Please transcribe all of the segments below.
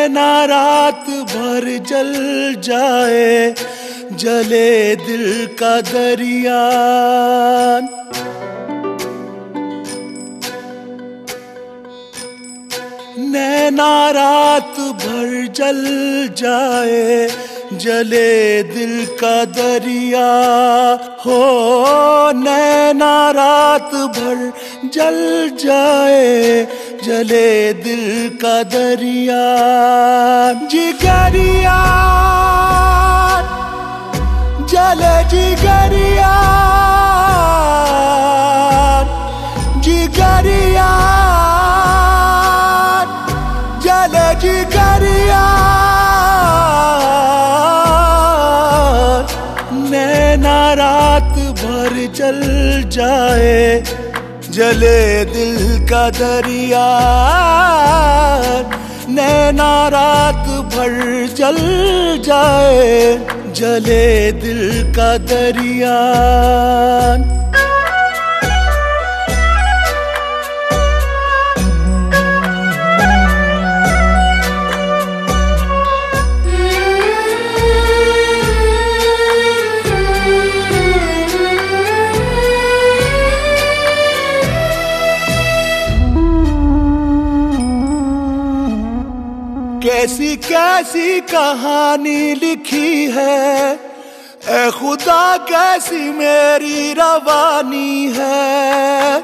नैना रात भर जल जाए, जले दिल का दरिया। नैना रात भर जल जाए, जले दिल का दरिया। हो नैना रात भर जल जाए, जले दिल का दरिया। जिगरिया जले जिगरिया, जिगरिया जले जिगरिया। नैना रात भर जल जाए, जले दिल का दरिया। नैना रात भर जल जाए, जले दिल का दरिया। कैसी कैसी कहानी लिखी है, ऐ खुदा कैसी मेरी रवानी है।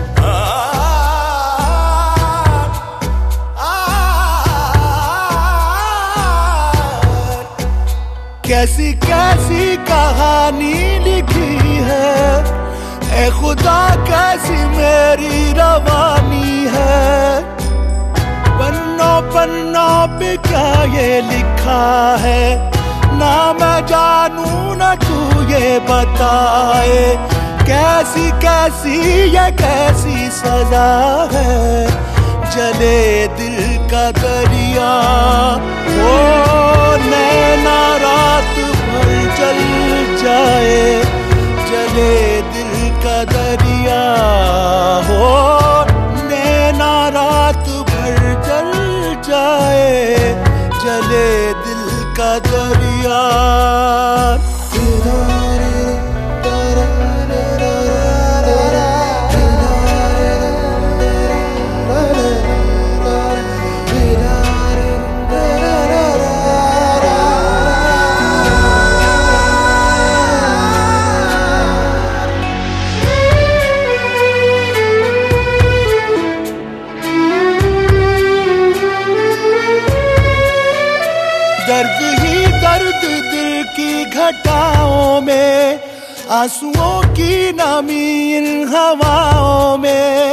कैसी कैसी कहानी लिखी है, ऐ खुदा कैसी मेरी रवानी है। पन्नों पन्नों पे क्या ये लिखा है, ना मैं जानू ना तू ये बताए। कैसी कैसी ये कैसी सजा है, जले दिल का दरिया। ओ नैना रात भर जल जाए, जले दिल का दरिया। हो नैना रात भर जल जाए, जले दिल का दरिया। दर्द ही दर्द दिल की घटाओं में, आंसुओं की नमी इन हवाओं में।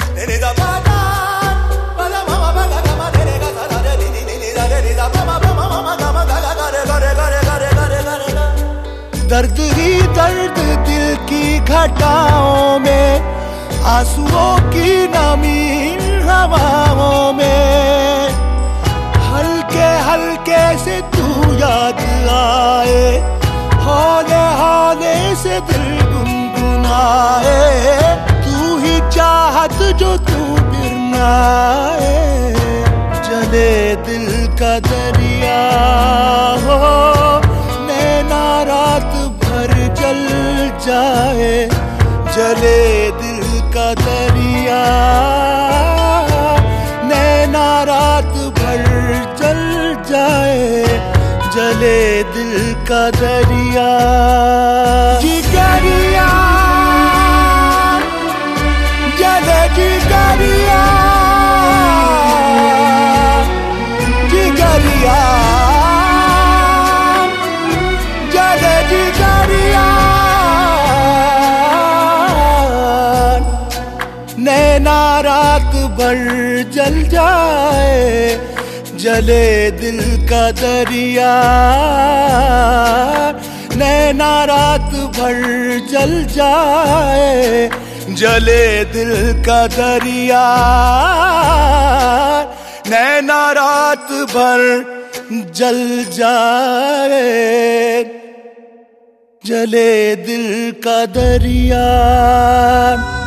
दर्द ही दर्द दिल की घटाओं में, आंसुओं की नमी इन हवाओं में। हल्के हल्के से तू याद आए, हौले हौले से दिल गुनगुनाए। तू ही चाहत जो तू फिर ना आए, जले दिल का दरिया। हो नैना रात भर जल जाए, जले दिल का दरिया। नैना रात भर जल जाए, जले दिल का दरिया। जिगरिया जले जिगरिया, जिगरिया जले जिगरिया। नैना रात भर जल जाए, जले दिल का दरिया। नैना रात भर जल जाए, जले दिल का दरिया। नैना रात भर जल जाए, जले दिल का दरिया।